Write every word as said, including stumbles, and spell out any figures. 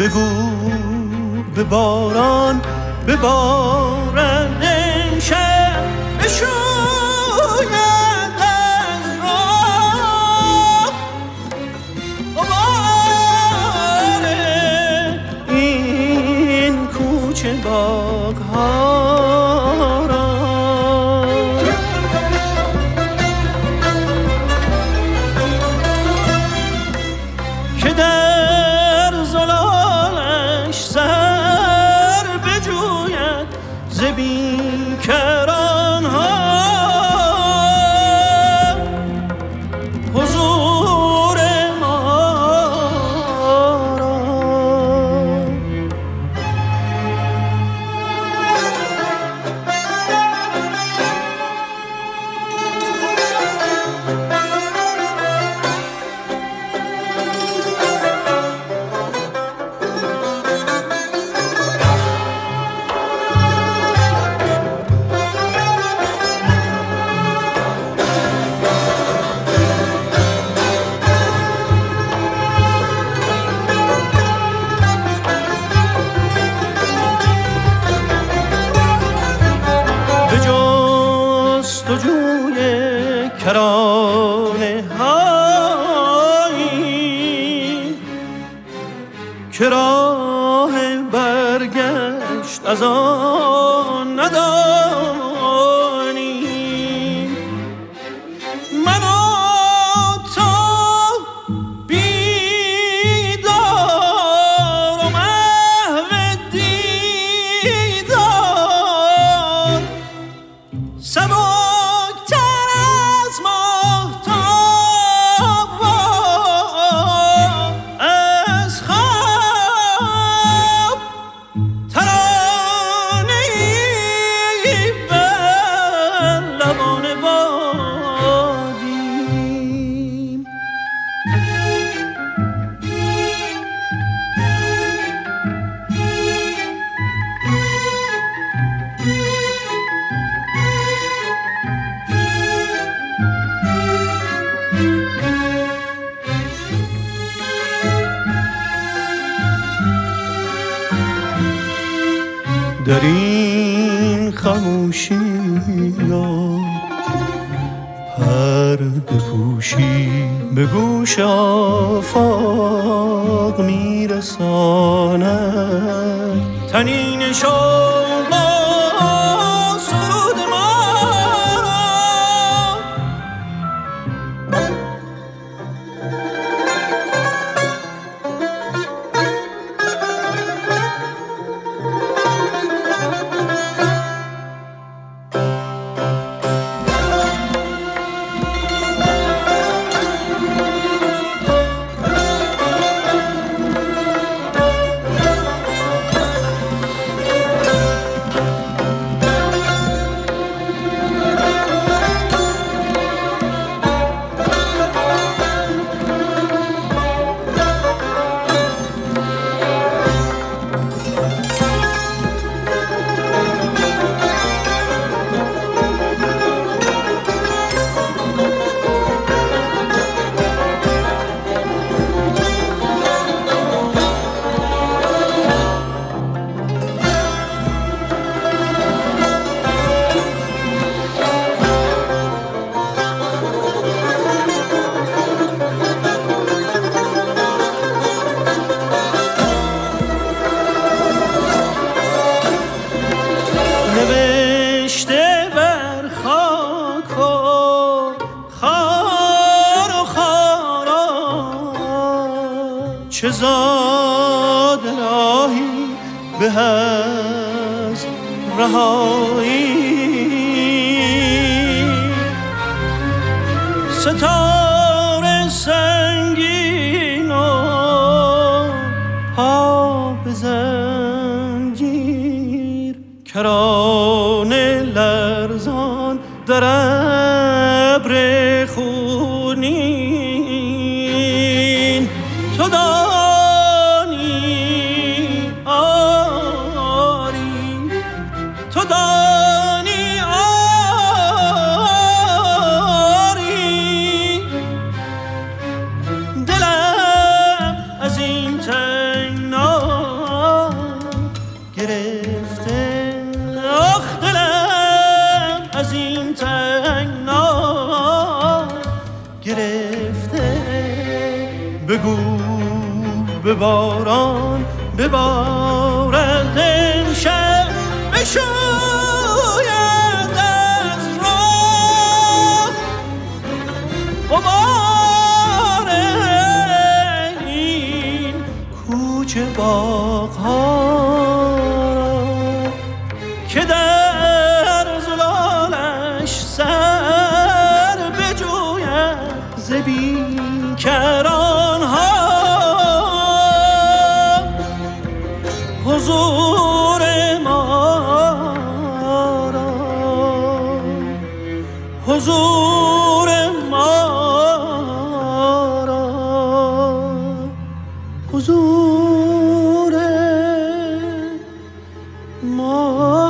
بگو به باران ببارد امشب بشوید از راه غبار این کوچه باغ‌ها را که در زلالش سر بجوید ز بیکران‌ها حضور ما را. به جستجوی کرانه هایی که راه برگشت از آن ندانیم، من و تو بیدار و محو دیدار سبکتر از ماهتاب و از خواب ترانه‌ای بر لبان بادیم. در این خاموشی یا پرده پوشی به گوش آفاق میرساند تنین شوق و سرود ما را. نوشته بر خاک و خار و خارا چه زاد راهی به از رهایی ستاره سنگین و پا به زنجیر کرانه لرزان در ابر خونین تو دانی آری تو دانی آری دلم از این تنگنا بگو به باران ببارد امشب بشاید از راه غبار این کوچه باغ‌ها را که در زلالش سر بجوید ز بیکران ها حضور ما را حضور ما را حضور ما